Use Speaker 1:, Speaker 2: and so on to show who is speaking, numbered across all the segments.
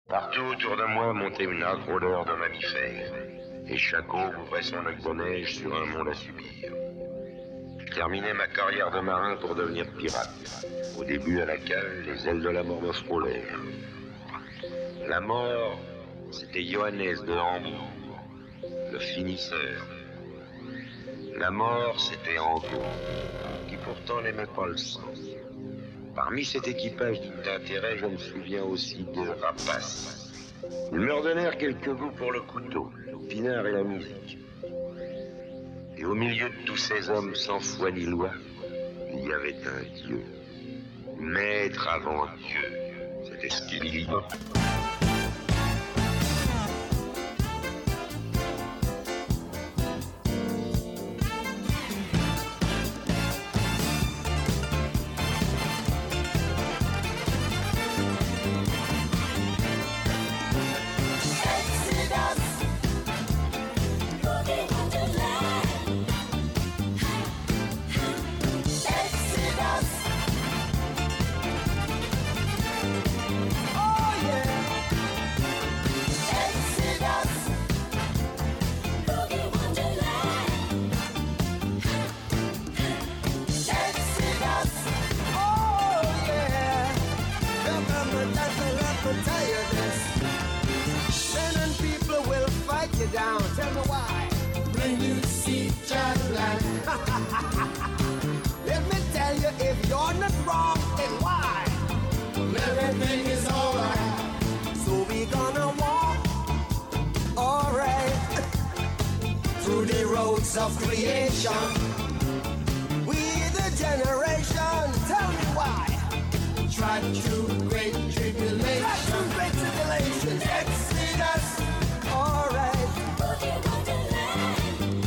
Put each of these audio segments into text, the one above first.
Speaker 1: Partout autour de moi montait une âcre odeur de mammifères, et chaque eau ouvrait son lac de neige sur un monde à subir. Je terminais ma carrière de marin pour devenir pirate. Au début, à la cale, les ailes de la mort me frôlèrent. La mort, c'était Johannes de Hambourg, le finisseur. La mort, c'était Angot, qui pourtant n'aimait pas le sang. Parmi cet équipage digne d'intérêt, je me souviens aussi de Rapace. Ils me redonnèrent quelques goûts pour le couteau, le pinard et la musique. Et au milieu de tous ces hommes sans foi ni loi, il y avait un Dieu. Maître avant Dieu. C'était Skibidi Bop.
Speaker 2: Of creation, we the generation. Tell me why. Try through great tribulation. Try through great tribulation. Exodus. All right. Boogie Wonderland.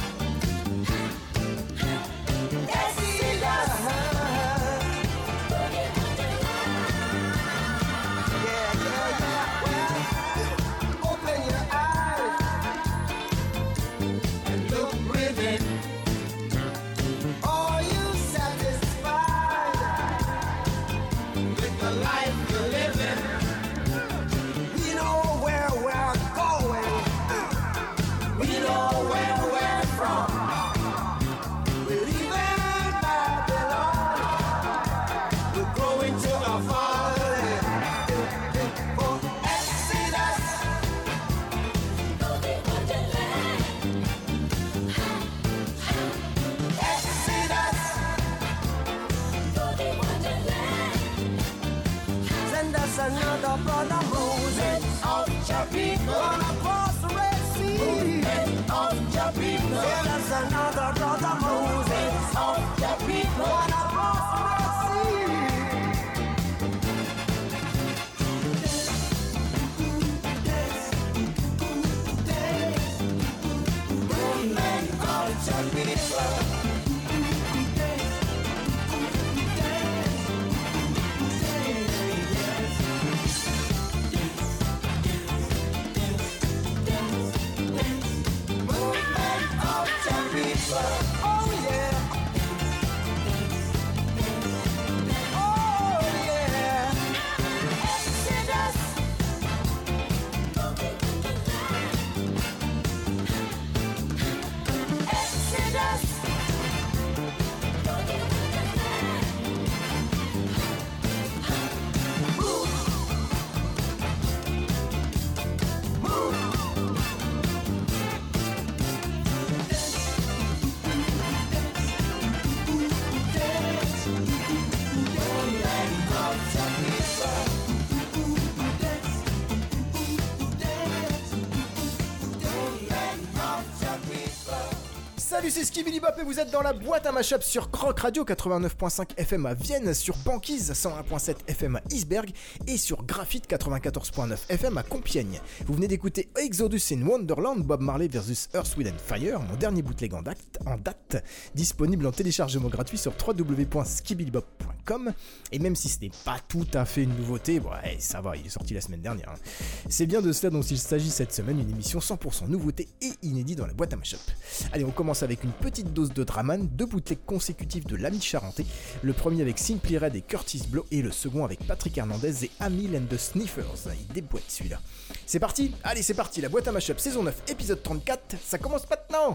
Speaker 2: Exodus. Boogie Wonderland. Yeah, yeah, yeah. Well, open your eyes and look within. Are you satisfied with the life you're living? We know where we're going. We know where we're from. We're leaving Babylon. We're going to our fatherland. For Exodus. Boogie Wonderland. Exodus. Boogie Wonderland. Send us another brother Moses of your people. Gonna cross the Red Sea. Movement of your people. Send us another brother Moses of your people. Gonna cross the Red Sea. Movement of your people. Oh yeah. Oh yeah. Exodus. Exodus.
Speaker 3: Salut, c'est Skibidi Bop et vous êtes dans la boîte à mashup sur Croc Radio 89.5 FM à Vienne, sur Banquise 101.7 FM à Isberg et sur Graphite 94.9 FM à Compiègne. Vous venez d'écouter Exodus in Wonderland, Bob Marley vs Earth, Wind & Fire, mon dernier bootleg en date, disponible en téléchargement gratuit sur www.skibidibop.com. Et même si ce n'est pas tout à fait une nouveauté, ouais, ça va, il est sorti la semaine dernière. C'est bien de cela dont il s'agit cette semaine, une émission 100% nouveauté et inédit dans la boîte à mashup. Allez, on commence avec avec une petite dose de Draman, 2 bootlegs consécutifs de l'ami charentais, le premier avec Simply Red et Curtis Blow et le second avec Patrick Hernandez et Amil and the Sniffers. Il déboîte celui-là. C'est parti? Allez, c'est parti, la boîte à mashup saison 9 épisode 34, ça commence maintenant.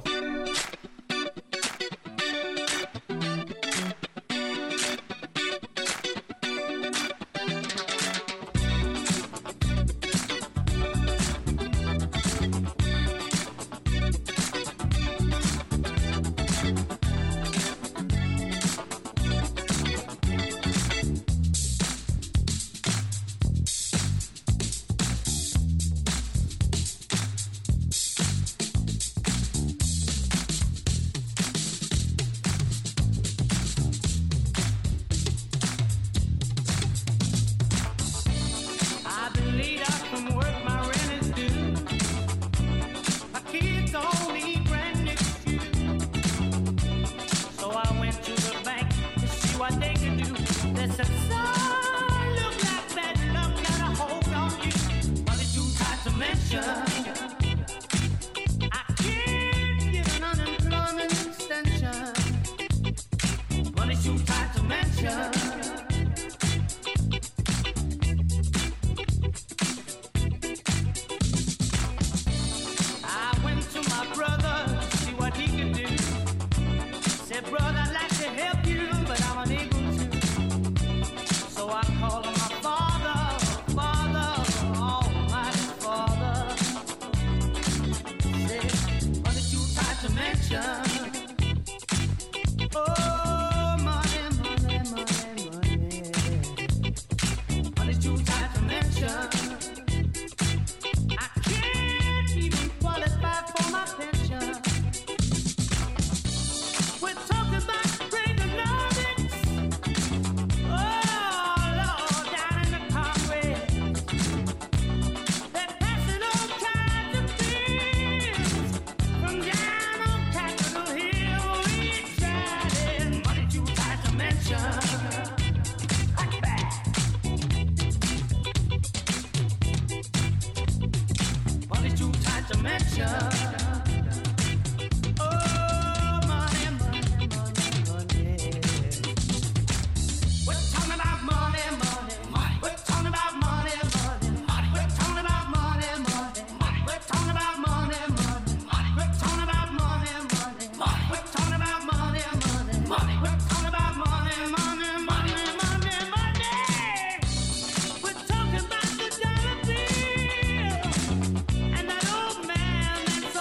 Speaker 2: And that old man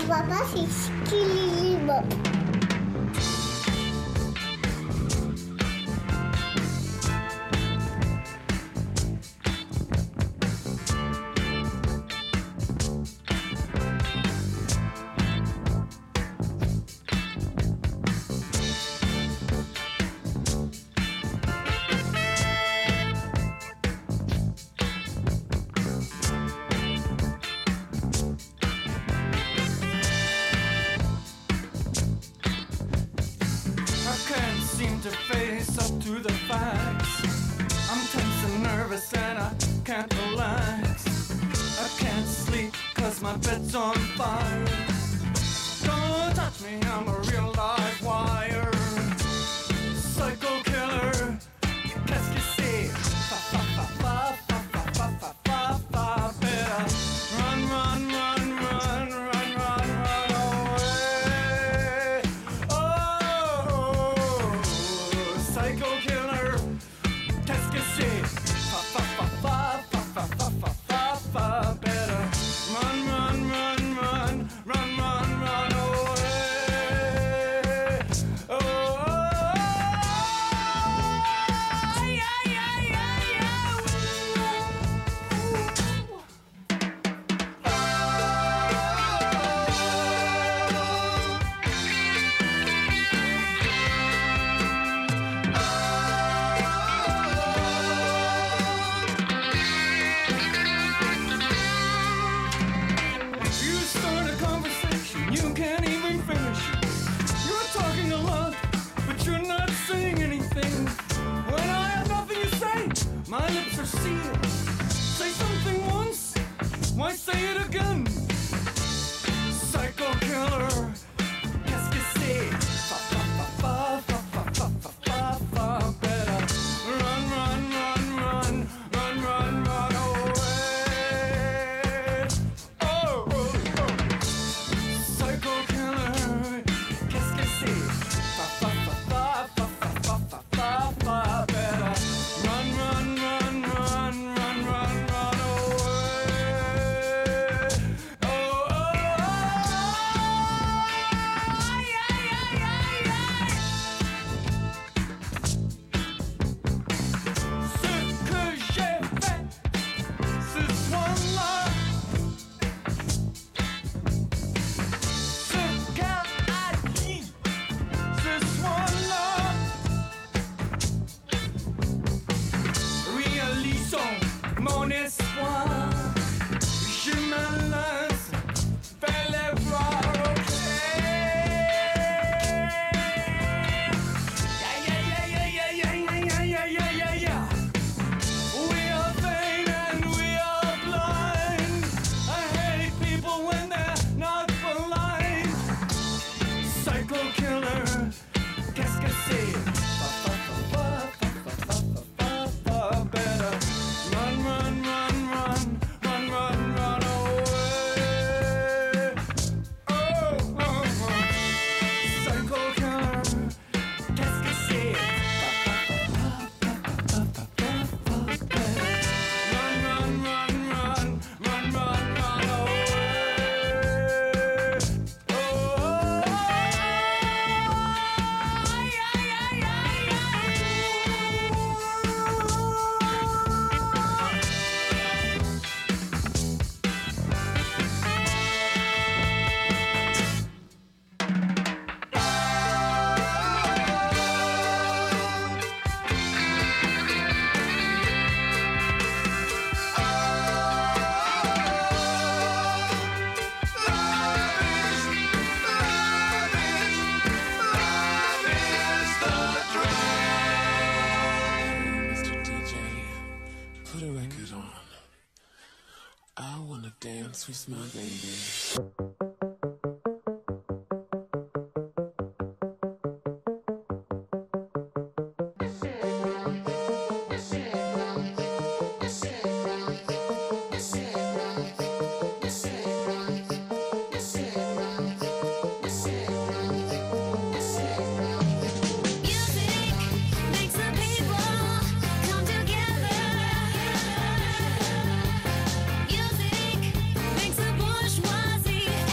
Speaker 4: papa, c'est Skilly Bop.
Speaker 5: With my baby.
Speaker 6: Bourgeoisie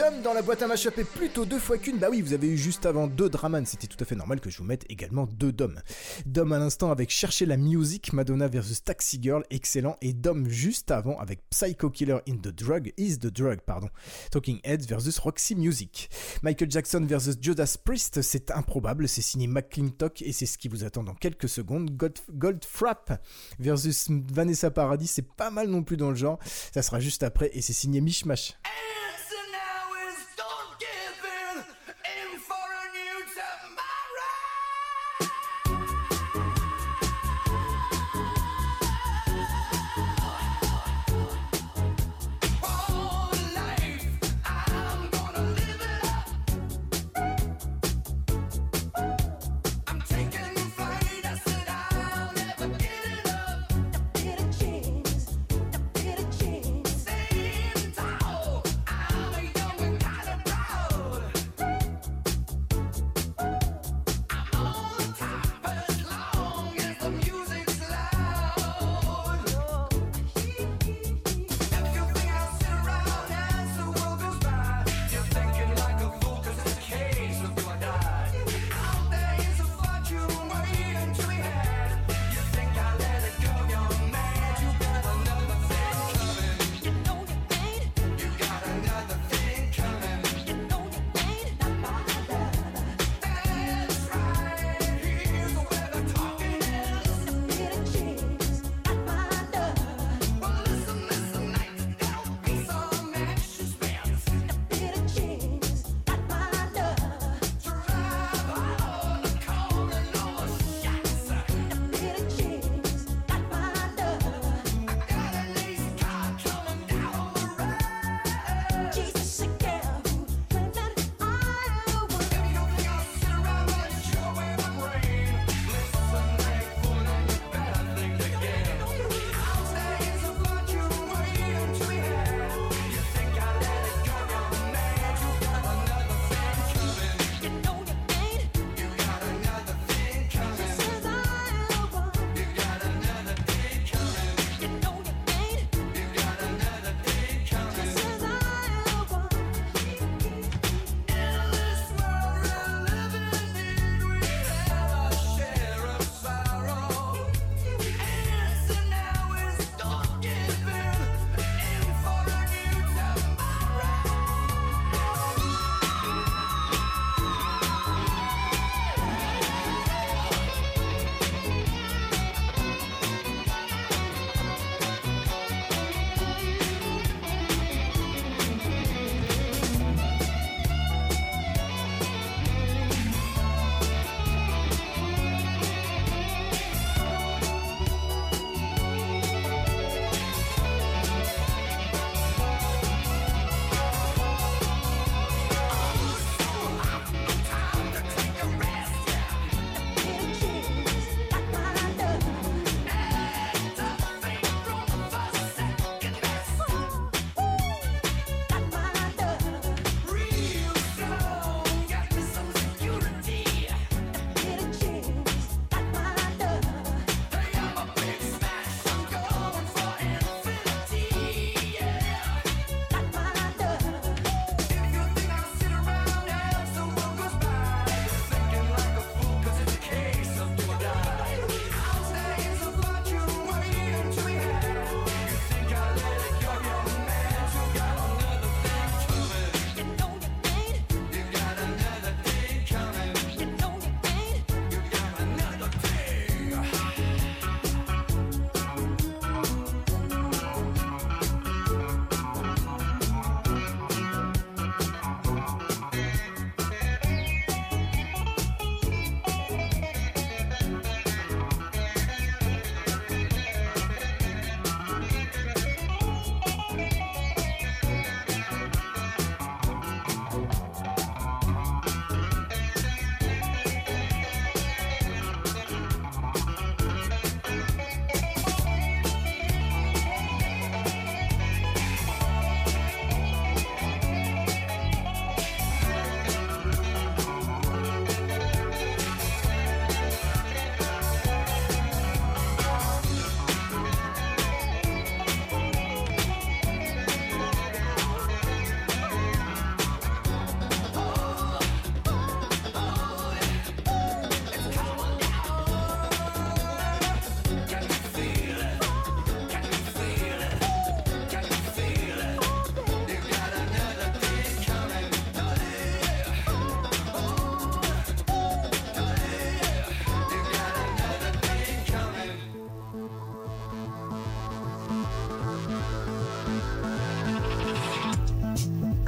Speaker 3: Dom dans la boîte à mashup et plutôt 2 fois qu'une. Bah oui, vous avez eu juste avant 2 Draman, c'était tout à fait normal que je vous mette également 2 Dom. Dom à l'instant avec Chercher la Music, Madonna versus Taxi Girl, excellent. Et Dom juste avant avec Psycho Killer is the Drug, Talking Heads versus Roxy Music. Michael Jackson versus Judas Priest, c'est improbable, c'est signé McClintock et c'est ce qui vous attend dans quelques secondes. Goldfrapp versus Vanessa Paradis, c'est pas mal non plus dans le genre, ça sera juste après et c'est signé Mishmash.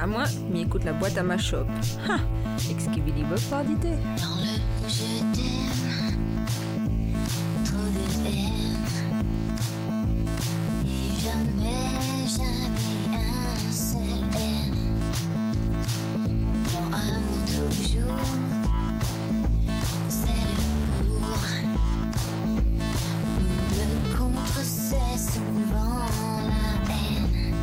Speaker 6: À moi, m'y écoute la boîte à ma shop. Ha! Excusez Bob par d'idée.
Speaker 7: Dans le je t'aime, trop de haine, et jamais un seul haine. Mon amour toujours, c'est le pour, le contre c'est souvent la haine.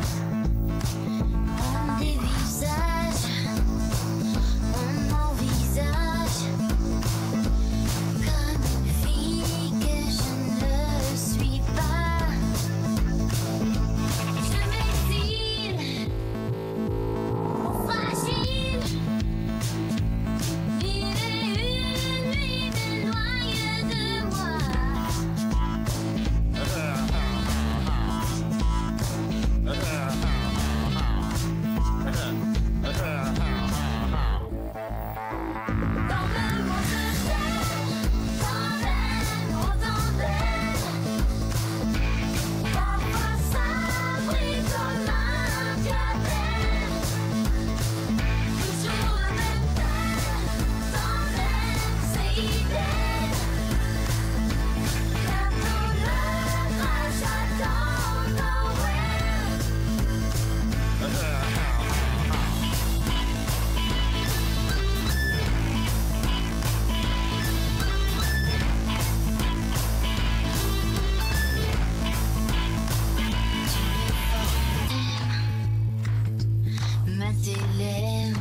Speaker 7: On dévisage, on envisage comme une fille que je ne suis pas. Je m'exile, fragile. Mille et une nuits m'éloignent de moi. Dans le monde je t'aime, tant d'aime, autant d'aime. Parfois ça brille comme un diadème. Toujours le même thème, tant d'aime, c'est idem. Bientôt le crash attend nowhere. Ma télé,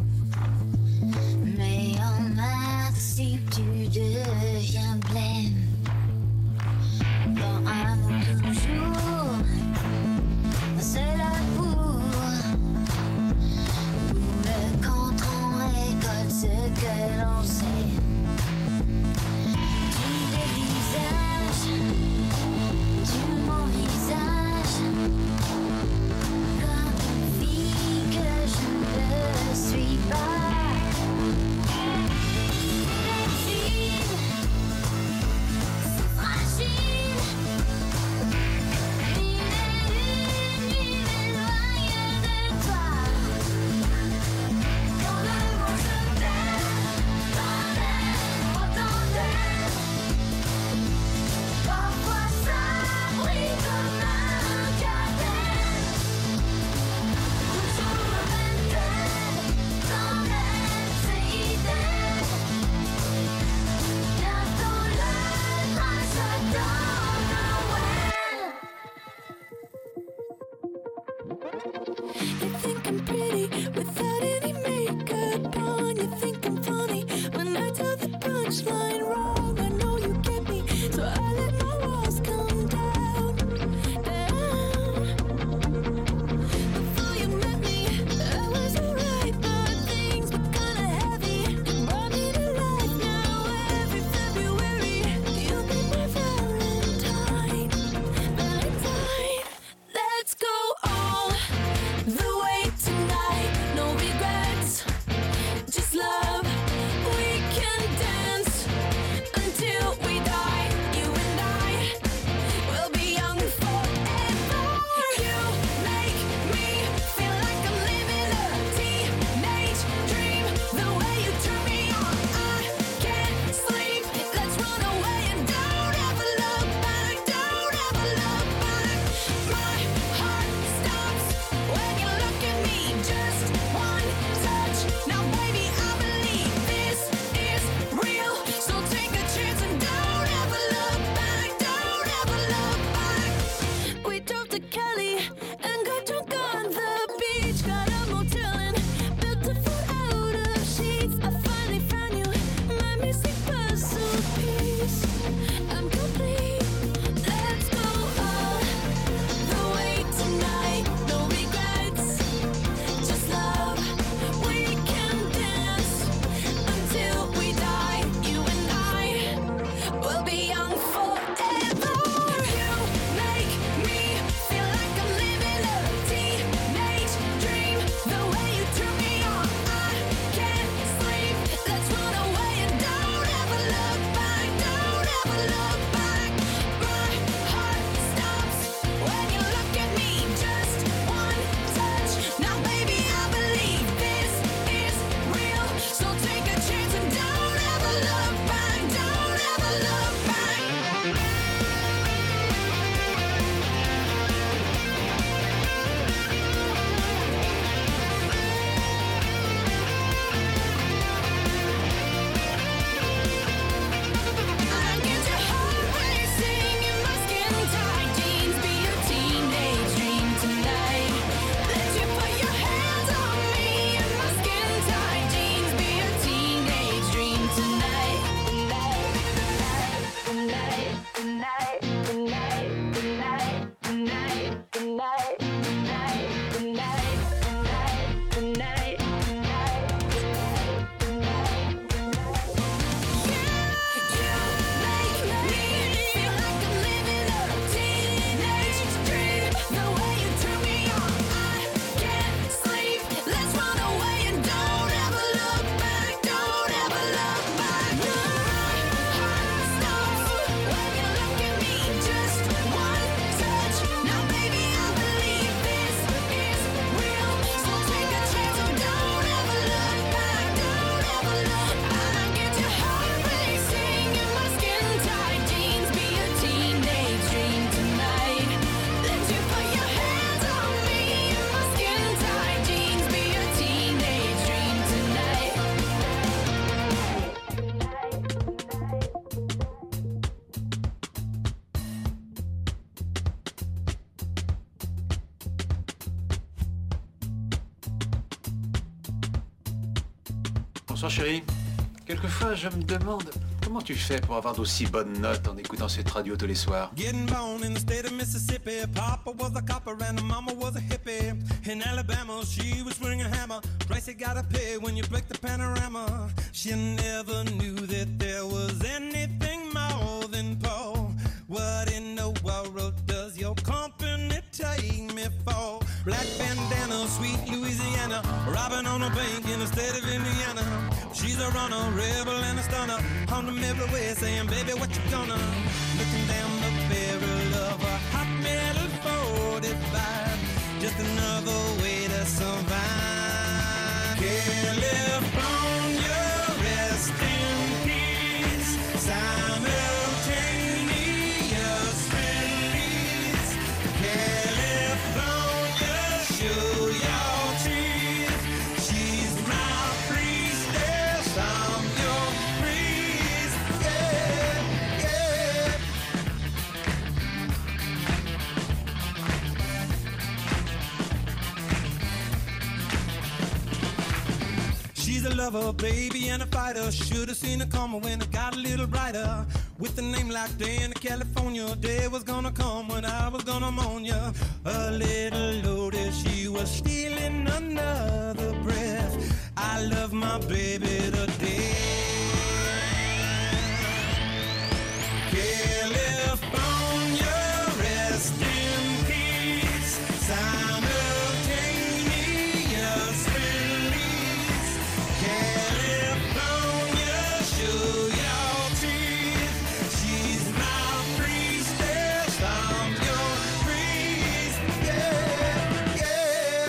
Speaker 7: mais en maths si tu deviens blême. Dans un monde toujours, c'est la bourre, où le canton récolte ce que l'on sait. Tu dévisages, tu m'envisages comme une fille que je ne suis pas. L'exil, c'est fragile. Mille et une nuits m'éloignent de toi. Dans le monde je t'aime, tant d'aime, autant d'aime. Parfois ça brille comme un diadème. Toujours le même thème, tant d'aime, c'est idem. Bientôt le crash attend nowhere.
Speaker 8: You think I'm pretty without any makeup on. You think I'm funny when I tell the punchline wrong. I know you get me, so I let my walls come down, down. Before you met me, I was alright, but things were kinda heavy. You brought me to life now. Every February, you'll be my Valentine, Valentine. Let's go all the way tonight. No regrets, just love. We can dance
Speaker 9: Bonsoir chérie. Quelquefois, je me demande comment tu fais pour avoir d'aussi bonnes notes en écoutant cette radio tous les soirs.
Speaker 10: Getting born in the state of Mississippi. Papa was a copper and mama was a hippie. In Alabama, she was swinging a hammer. Price you gotta pay when you break the panorama. She never knew that there was anything more than Paul. What in the world does your company take me for? Black bandana, sweet Louisiana, robbing on a bank in the state of Indiana. She's a runner, rebel and a stunner, on them everywhere saying, baby, what you gonna? Looking down the barrel of a hot metal 45, just another way to survive. California, rest in peace, simultaneous release. California, show your teeth. She's my priestess, I'm your priest. Yeah, yeah. She's a lover, baby, and a fighter. Should've seen her coming when it got a little brighter. With a name like Diana, California, day was gonna come when I was gonna moan ya. A little loaded, she was stealing another breath. I love my baby to death. California, rest in peace. Simultaneous release. California, show your teeth. She's my priestess, I'm your priest. Yeah, yeah.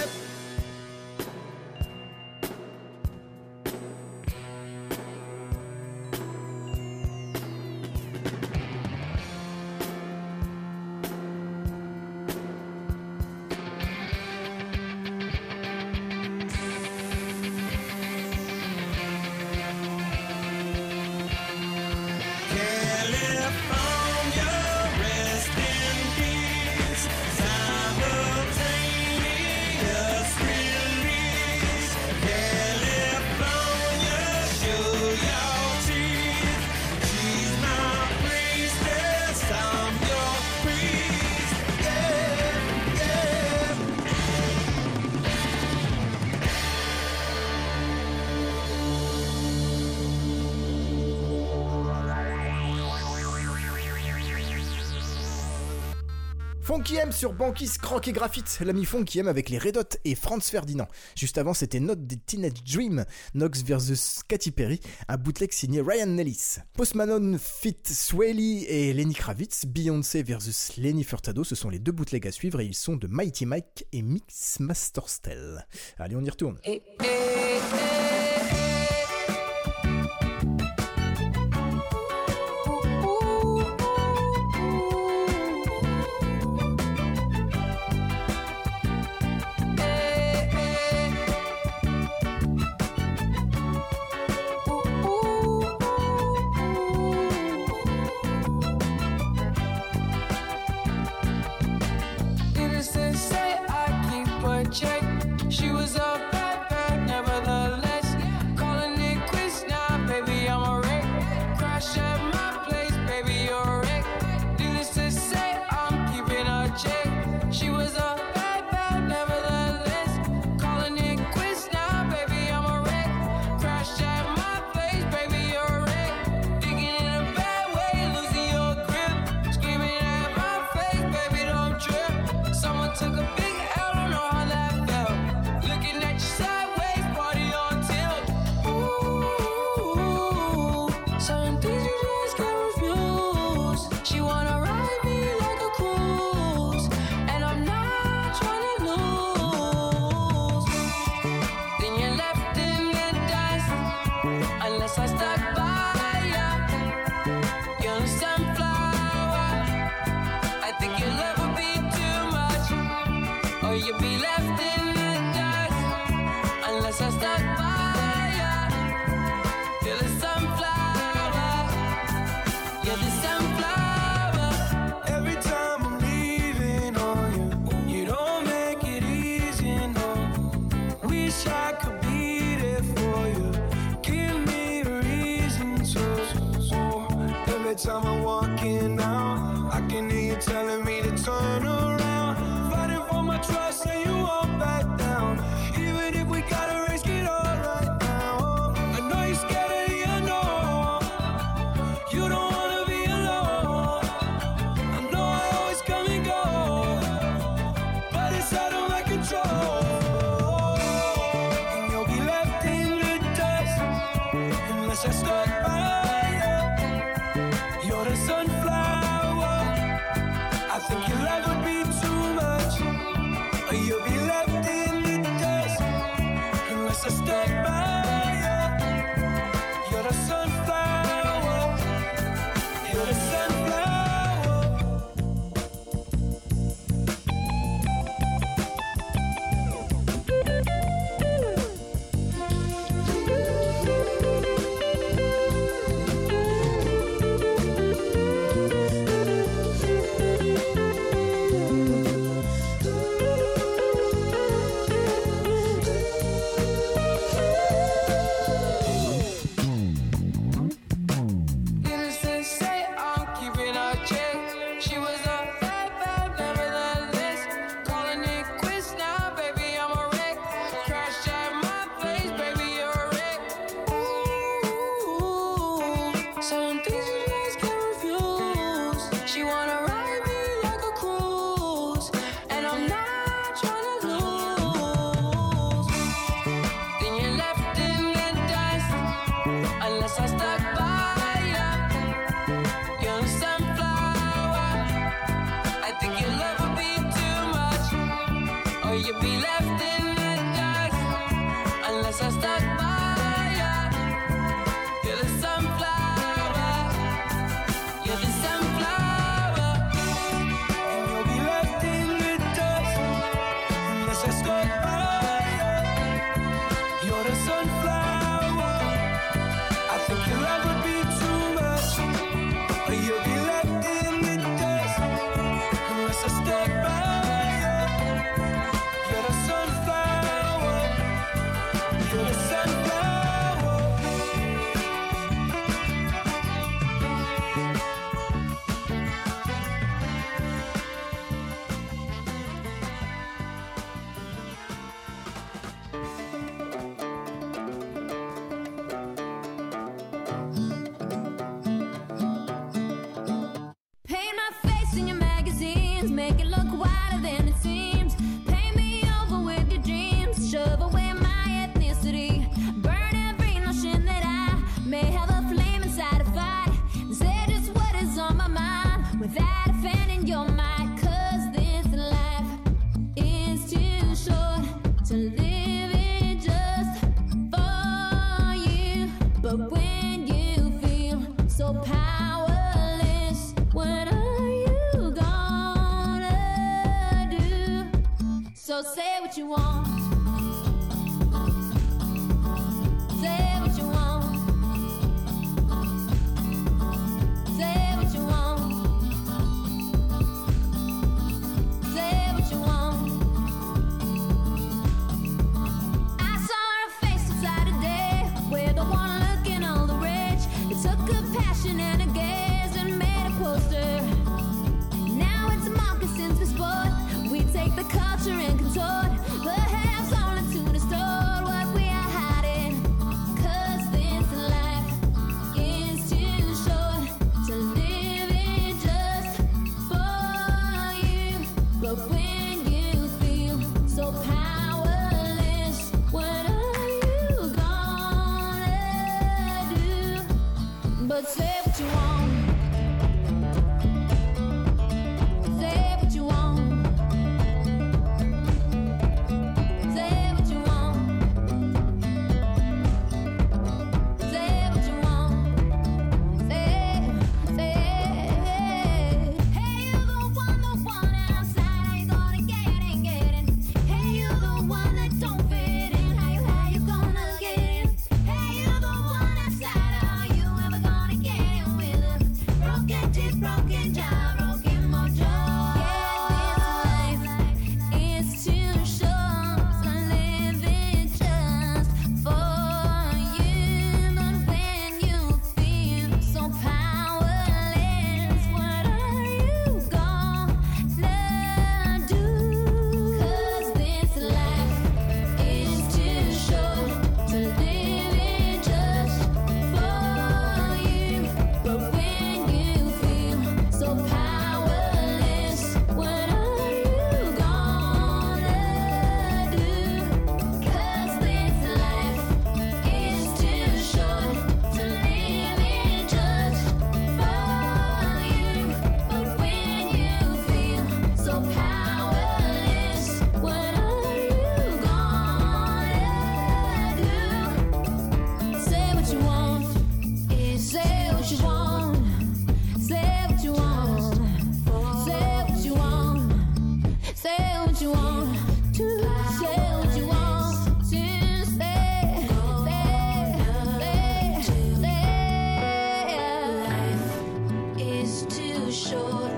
Speaker 10: California, rest in peace. Simultaneous release. California, show your teeth. She's my priestess, I'm your priest. Yeah, yeah.
Speaker 3: Funky M sur Banquis, Croc et Graphite, l'ami Funky M avec les Red Hot et Franz Ferdinand. Juste avant, c'était Note des Teenage Dream, Knox vs Katy Perry, un bootleg signé Ryan Nellis. Post Malone fit Swaley et Lenny Kravitz, Beyoncé vs Lenny Furtado, ce sont les deux bootlegs à suivre et ils sont de Mighty Mike et Mix Masterstell. Allez, on y retourne.
Speaker 11: Innocent say I keep a check. She was a bad bad, nevertheless. Calling
Speaker 2: left in the dust unless I stuck by you. You're the sunflower. You're the sunflower. And you'll be left in the dust unless I stuck by you. You're the sunflower. I think your love would be too much, but you'll be left in the dust unless I stuck by you. You're the sunflower. You're the sunflower.
Speaker 8: Paint my face in your magazines, make it look wider than it seems. Paint me over with your dreams, shove away my ethnicity. Burn every notion that I may have a flame inside a fight. And say just what is on my mind without offending your mind. 'Cause this life is too short to live it just for you. But when you feel so powerless, what are you gonna do? So say what you want. Say what you want. Say what you want. Say what you want. I saw her face inside a day with the one looking all the rage. It took a passion and a gaze and made a poster. Now it's moccasins we sport. We take the culture and contort, perhaps only to distort what we are hiding. 'Cause this life is too short to live it just for you. But when you feel so powerless, what are you gonna do? But say what you want. Say what you want. Say what you want. Say what you want. Say, hey, you're the one outside. How you gonna get in? Hey, you're the one that don't fit in. How you gonna get in? Hey, you're the one outside. Are you ever gonna get in with a broken teeth, broken jaw, broken mojo? Yeah, this life is too short to live it just for you. But when you feel so powerless, what are you gonna do? 'Cause this life is too short to live it just for you. But when you feel so powerless, what are you gonna do? 'Cause this life is too short to live it just for you. But when you feel so powerless, what are you gonna do? Say what you want. Say what you want. Say what you want. Say what you want. Say what you want. To say what you want. To say. Life is too short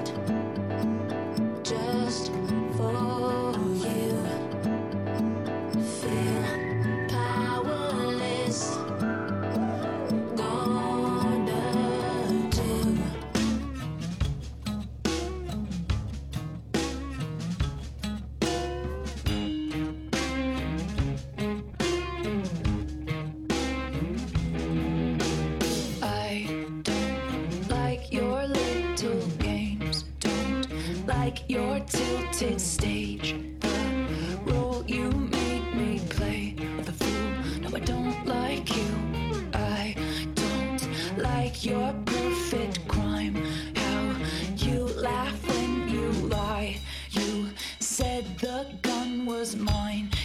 Speaker 8: just for you. Feel powerless. Gonna do. I don't like your little games. Don't like your tilted stage. The role you made me play of the fool. No, I don't like you. I don't like your perfect crime. How you laugh when you lie. You said the gun was mine.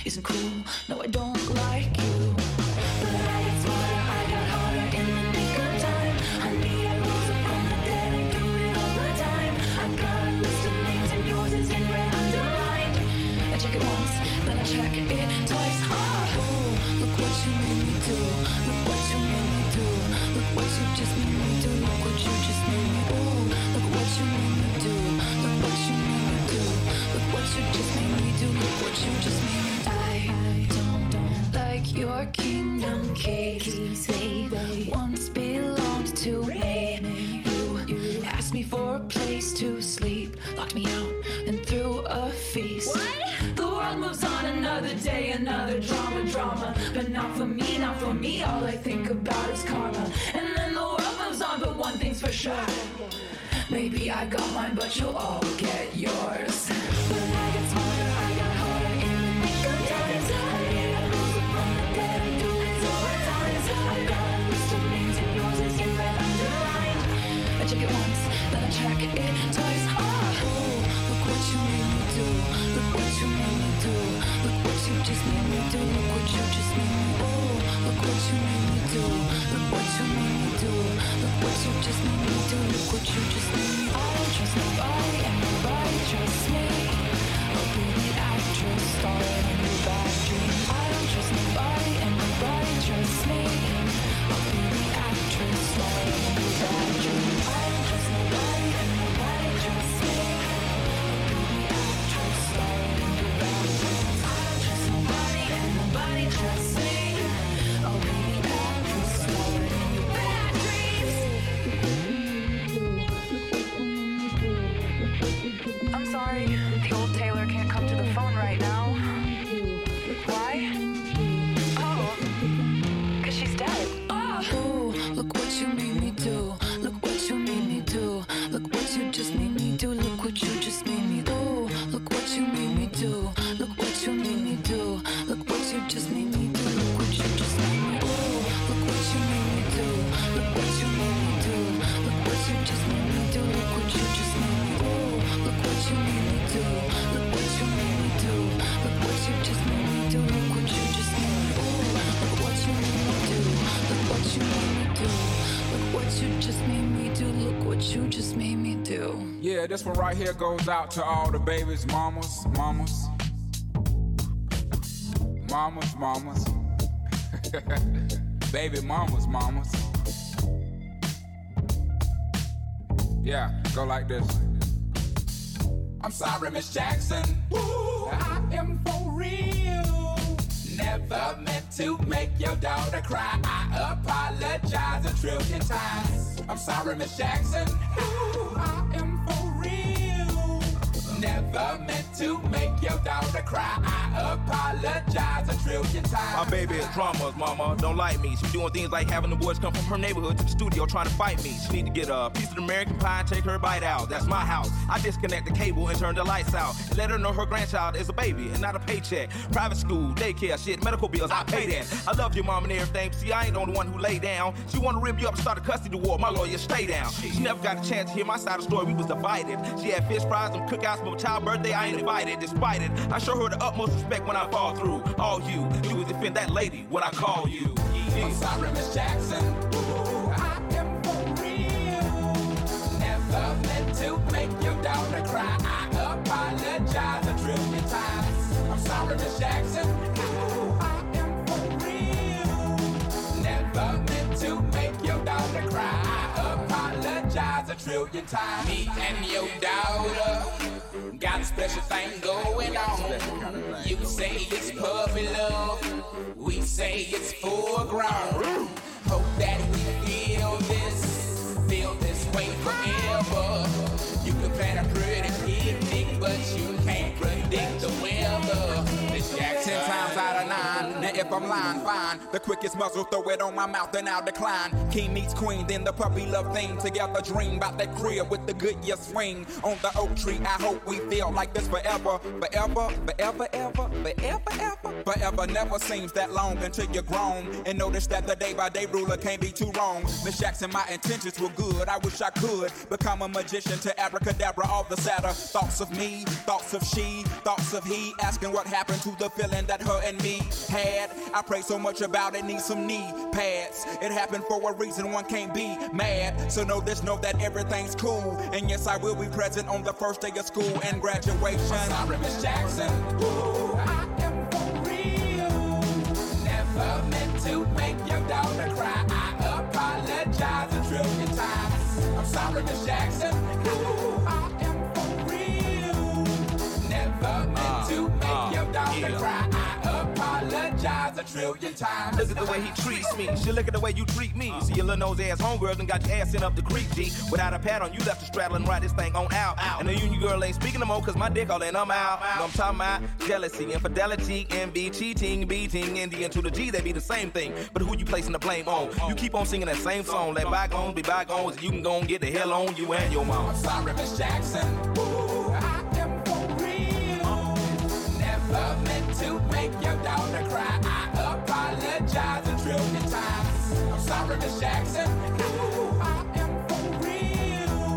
Speaker 8: isn't cool. No, I don't like you. But I get smarter, I got harder in the nick of time. Honey, I rose up from the dead, I do it all the time. I got a list of names and yours is in red underlined. I check it once, then I check it twice. Oh, look what you made me do. Look what you made me do. Look what you just made me do. Look what you just made me do. Look what you made me do. Look what you made me do. Look what you just made me do. Look what you just made me do. I don't like your kingdom keys. They once belonged to me. You asked me for a place to sleep, locked me out and threw a feast. What? The world moves on another day, another drama. But not for me, not for me. All I think about is karma. And then the world moves on, but one thing's for sure. Maybe I got mine, but you'll all get yours. But I get smarter, I got harder in the nick of time. I need a rose up from the dead and do it all the times. I got a list of names and yours is in red underlined. I check it once, then I check it twice. Oh, look what you made me do. Look what you made me do. Look what you just made me do. Look what you just made me do. Look what you made me do. Look what you made me do. Look what you just made me do. Look what you just made me do. I don't trust nobody and nobody trusts me. I'll be the actress starring in your bad dream. I don't trust nobody and nobody trusts me. I'll be the actress starring in your bad dream. I don't trust nobody and nobody trusts me. I'll be the actress starring in your bad dream. I don't trust nobody and nobody trusts me. I'll be the actress starring in your bad dreams. I'm sorry, the old Taylor can't come to the phone right now. Why? Oh, 'cause she's dead. Oh, look what you made me do. Look what you made me do. Look what you just made me do. Look what you just made me do. Look what you made me do. Look what you made me do. Look what you just made me do. Look what you just made me do. Look what you made me do. Look what you made me do. Look what you just made me do. Look what you just made me do. Look what you made me do. Look what you made me do. Look what you just made me do. Look what you just made me do. Look what you made me do. Look what you made me do. Look what you just made me do. Look what you just made me do.
Speaker 11: Yeah, this one right here goes out to all the babies, mamas. Baby mamas. Yeah, go like this. I'm sorry, Miss Jackson. Ooh, I am for real. Never meant to make your daughter cry. I apologize a trillion times. I'm sorry, Miss Jackson. Ooh, I am for real. Never meant to make your daughter cry. I apologize a trillion times.
Speaker 12: My baby is dramas, mama, don't like me. She doing things like having the boys come from her neighborhood to the studio trying to fight me. She need to get a piece of American pie and take her bite out. That's my house. I disconnect the cable and turn the lights out. And let her know her grandchild is a baby and not a paycheck. Private school, daycare, shit, medical bills, I pay that. I love your mom and everything, but see, I ain't the only one who lay down. She wanna rip you up and start a custody war. My lawyer, stay down. She never got a chance to hear my side of the story. We was divided. She had fish fries and cookouts for my child's birthday. I ain't invited. Despite it, I show her the utmost respect when I fall through. All you will defend that lady when I call you. Yeah.
Speaker 11: I'm sorry, Miss Jackson. Ooh, I am for real. Never meant to make your daughter cry. I apologize a trillion times. I'm sorry, Miss Jackson. Ooh, I am for real. Never meant to make your daughter cry. I apologize a trillion times. Me and your daughter got a special thing going on. You say it's puppy love, we say it's full grown. Hope that we feel this way forever. You can plan a pretty picnic, but you can't predict the weather. This Jack 10 times out of 9. Now if I'm lying, fine. The quickest muzzle, throw it on my mouth and I'll decline. King meets queen, then the puppy love thing. Together dream about that crib with the Goodyear swing. On the oak tree, I hope we feel like this forever. Forever, forever, ever, forever, ever. Forever never seems that long until you're grown. And notice that the day by day ruler can't be too wrong. Miss Jackson, my intentions were good. I wish I could become a magician to abracadabra all the sadder. Thoughts of me, thoughts of she, thoughts of he. Asking what happened to the feeling that her and me had. I pray so much about it, need some knee pads. It happened for a reason, one can't be mad. So know this, know that everything's cool. And yes, I will be present on the first day of school and graduation.
Speaker 2: Sorry, Miss Jackson. Ooh, I am for real. Never meant to make your daughter cry. I apologize a trillion times. I'm sorry, Miss Jackson. Ooh, I am for real. Never meant to make your daughter cry. I apologize a trillion times.
Speaker 12: Look at the way he treats me. She look at the way you treat me. See your little nose ass homegirl and got your ass sent up the creek, G. Without a pad on, you left to straddle and ride this thing on out. And the union girl ain't speaking no more cause my dick all in, I'm out. No, I'm talking about jealousy, infidelity, envy, cheating, beating, and the N to the G, they be the same thing. But who you placing the blame on? You keep on singing that same song. Let bygones be bygones and you can go and get the hell on you and your mom.
Speaker 2: I'm sorry, Miss Jackson. Ooh, I am for real. Never meant to make your daughter cry. I apologize a trillion times. I'm sorry, Miss Jackson. Ooh, I am for real.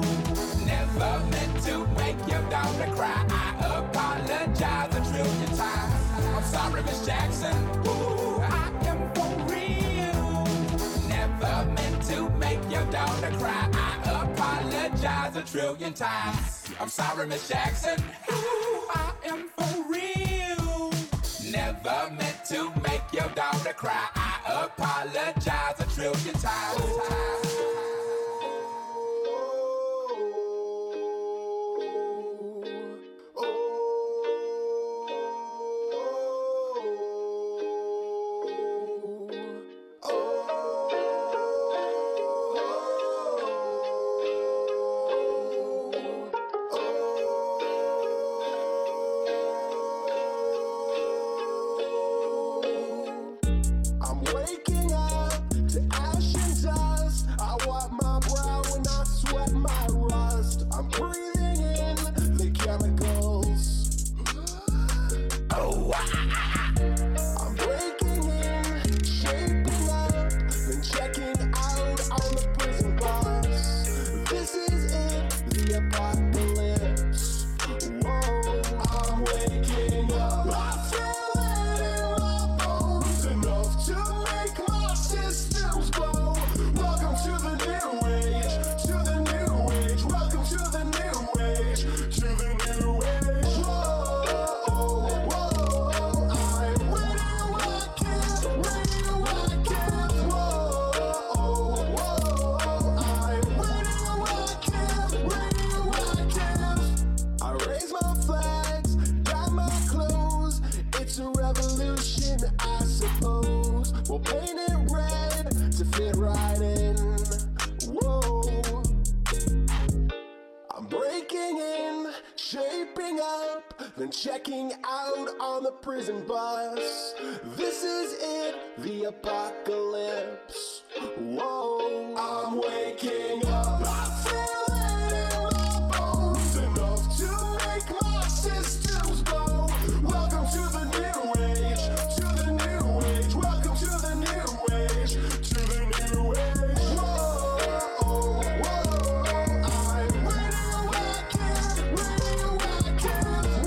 Speaker 2: Never meant to make your daughter cry. I apologize a trillion times. I'm sorry, Miss Jackson. Ooh, I am for real. Never meant to make your daughter cry. I apologize a trillion times. I'm sorry, Miss Jackson. Ooh, I am for real. Never meant to make your daughter cry. I apologize a trillion times.
Speaker 13: Checking out on the prison bus. This is it, the apocalypse. Whoa, I'm waking up. I feel it in my bones enough to make my systems go. Welcome to the new age, to the new age. Welcome to the new age, to the new age. Whoa, whoa, I'm radioactive, radioactive.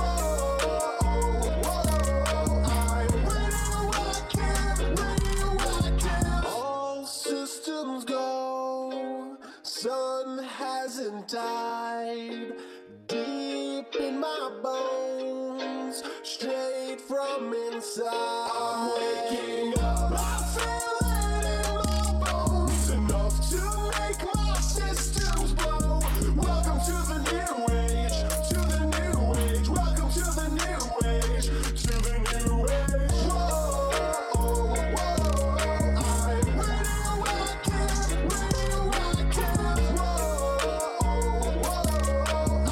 Speaker 13: Sun hasn't died deep in my bones, straight from inside. I'm waking up. I feel it in my bones enough to make my systems blow. Welcome to the new age, to the new age. Welcome to the new age, to the new age. Whoa, whoa, I'm radioactive, radioactive.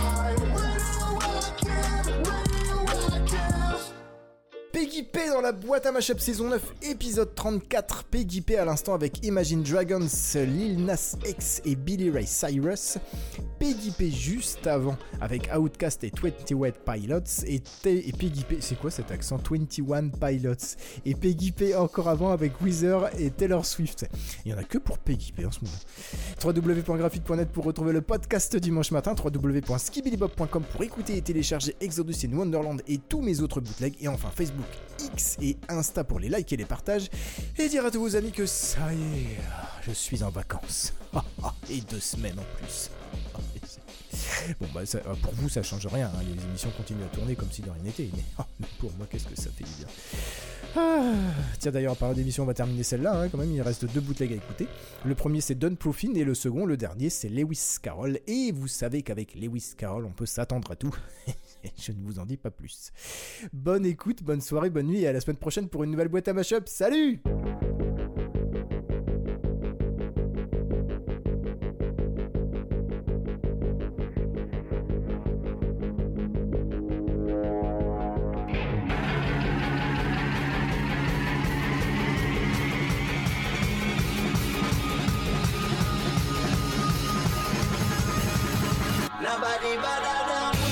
Speaker 3: Peggy P dans la boîte boîte à mashup saison 9, épisode 34, Peggy P à l'instant avec Imagine Dragons, Lil Nas X et Billy Ray Cyrus. Peggy P juste avant avec Outkast et 21 Pilots et Peggy P, c'est quoi cet accent, 21 Pilots, et Peggy P encore avant avec Weezer et Taylor Swift. Il y en a que pour Peggy P en ce moment. www.graphite.net pour retrouver le podcast dimanche matin, www.skibidibop.com pour écouter et télécharger Exodus in Wonderland et tous mes autres bootlegs, et enfin Facebook, X et Insta pour les likes et les partages, et dire à tous vos amis que ça y est, je suis en vacances. Et 2 semaines en plus. Bon bah ça, pour vous ça change rien, hein. Les émissions continuent à tourner comme si de rien n'était, mais pour moi qu'est-ce que ça fait du bien. Tiens d'ailleurs, en parlant d'émission, on va terminer celle-là, hein, quand même, il reste 2 bootlegs à écouter. Le premier c'est Don Proofin et le second, le dernier, c'est Lewis Carroll, et vous savez qu'avec Lewis Carroll on peut s'attendre à tout. Je ne vous en dis pas plus. Bonne écoute, bonne soirée, bonne nuit et à la semaine prochaine pour une nouvelle boîte à mashup. Salut!
Speaker 2: Nobody better than we.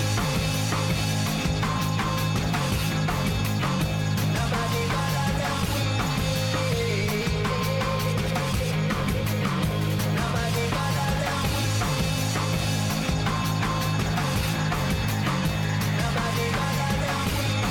Speaker 2: Nobody better than we. Nobody better than we. Nobody better than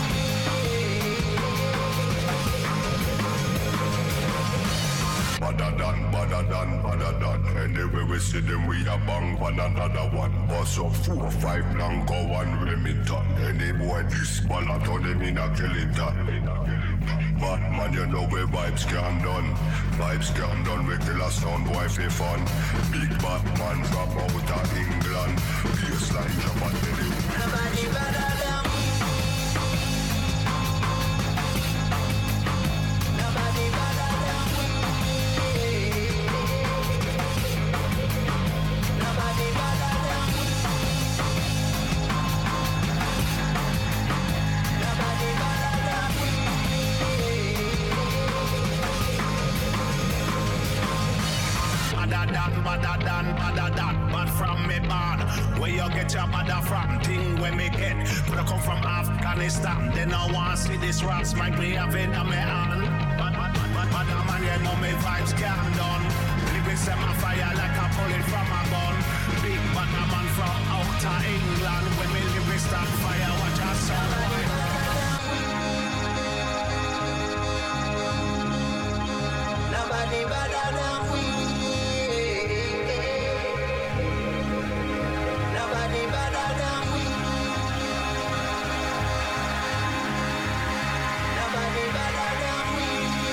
Speaker 13: we. Better than. Anyway we see them, we a bang for another one. Bust up 4 or 5 Blanco, 1 Remington. Any boy this ballot on them in a skeleton. Batman, you know where vibes can done. Vibes can done, we kill a sound boy for fun. Big Batman from out of England. Baseline jump and tell you.
Speaker 2: Nobody better than we. Nobody better than we. Nobody better than we. Nobody better than we.
Speaker 14: Better than, but from me born. Where you get your mother from? Thing where me get. Could I come from Afghanistan? Then I want to see this rats might be having a me on. But man, you know me vibes can't done. Living set my fire like a bullet from a gun. Big bad man from out of England. When me live start fire, watch out someone.
Speaker 2: Nobody better than we. Nobody better than we. Nobody better than we.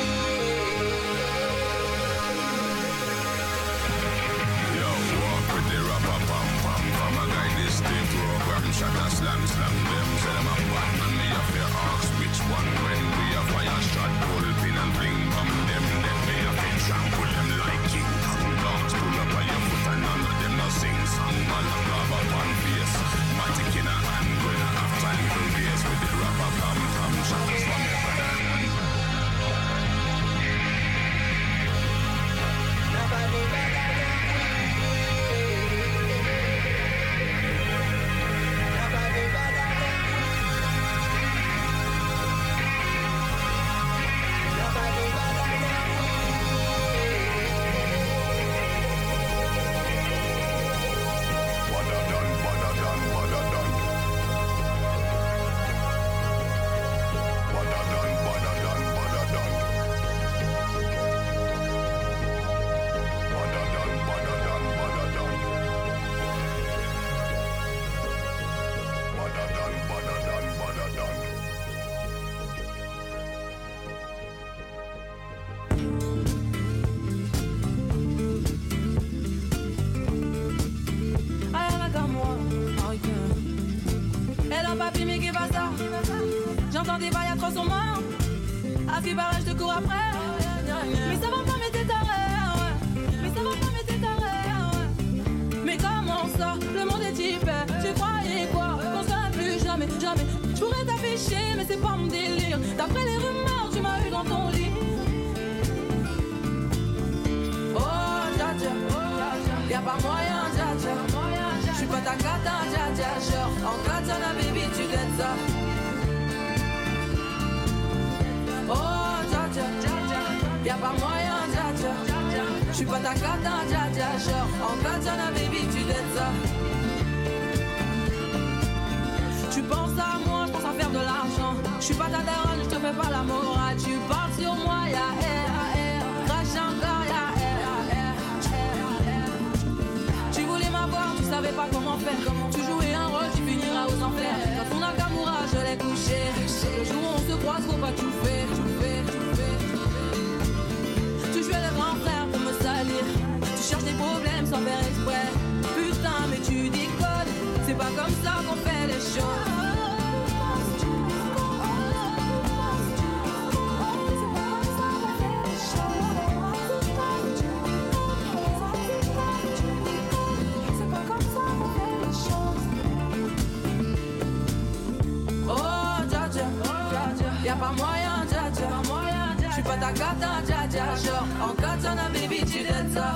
Speaker 13: Yo, walk with the rapper pam pam pam. I guide this thing program. Shut a slam slam them. Say them a bad man. Me have to ask which one. When we a fire shot, pull pin and bling bam them. Let me have to trample them like King Kong. Dogs pull up on your foot and none of them no sing song. Man a grab up on face. Matic in a hand. When I have time to race with the rapper pam pam. Shut a slam them.
Speaker 2: Nobody better than we. Nobody better than we. Nobody better than we.
Speaker 13: Better done, better done, better done. Better done, better done, better done. Better done, better done, better done. Better done, better done, better done.
Speaker 15: Rien qu'à moi, oh yeah. Et là, papy, mais qui va ça? J'entends des bails à 300 morts. À qui paraît, je te cours après. Mais ça va pas, mais t'es taré. Mais ça va pas, mais t'es taré. Mais comment ça? Le monde est hyper. Tu croyais quoi? Qu'on serait plus jamais, jamais. Je pourrais t'afficher, mais c'est pas mon délire. D'après les rumeurs, tu m'as Y'a pas moyen, dja dja. J'suis pas ta cata, dja dja. Genre, en katana, baby, tu dettes ça. Tu penses à moi, j'pense à faire de l'argent. J'suis pas ta daronne, j'te fais pas la morale. Tu parles sur moi, y'a air. Crache encore, y'a air. Tu voulais m'avoir, tu savais pas comment faire. Tu jouais un rôle, tu finiras aux enfers. Quand ton Nakamura, je l'ai couché. Le jour où on se croise, faut pas tout faire. Tu jouais le grand frère pour me salir. Tu cherches des problèmes sans faire exprès. Putain, mais tu déconnes. C'est pas comme ça qu'on fait les choses. Y'a pas moyen, dja dja. J'suis pas ta cata, dja dja. Genre, en katana, baby, tu dettes ça.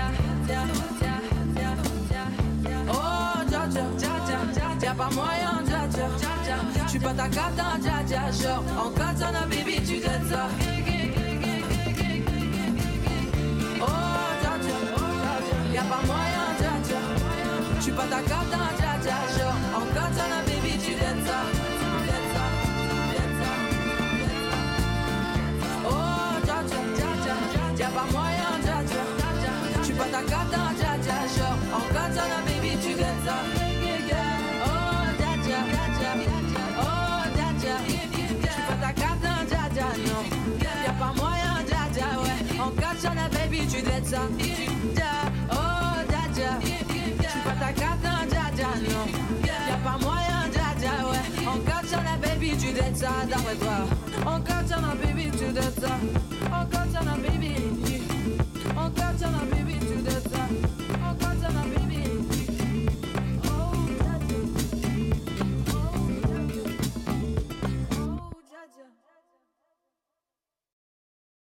Speaker 15: Oh, dja dja. Y'a pas moyen, dja dja. J'suis pas ta cata, dja dja. Genre, en katana, baby, tu dettes ça. Oh, dja dja. Y'a pas moyen, dja dja. J'suis pas ta cata, dja dja. Genre, en katana, baby, tu dettes ça. Y'a pas moyen, dja dja. J'suis pas ta cata, dja dja. Genre, en katana, baby, tu dettes ça. Oh, dja dja. Oh, dja dja. J'suis pas ta cata, dja dja, non. Y'a pas moyen, dja dja, ouais. En katana, baby, tu dettes ça. Oh, dja dja. J'suis pas ta cata, dja dja, non. Y'a pas moyen, dja dja, ouais. En katana, baby, tu dettes ça, d'après toi. En katana, baby, tu dettes ça.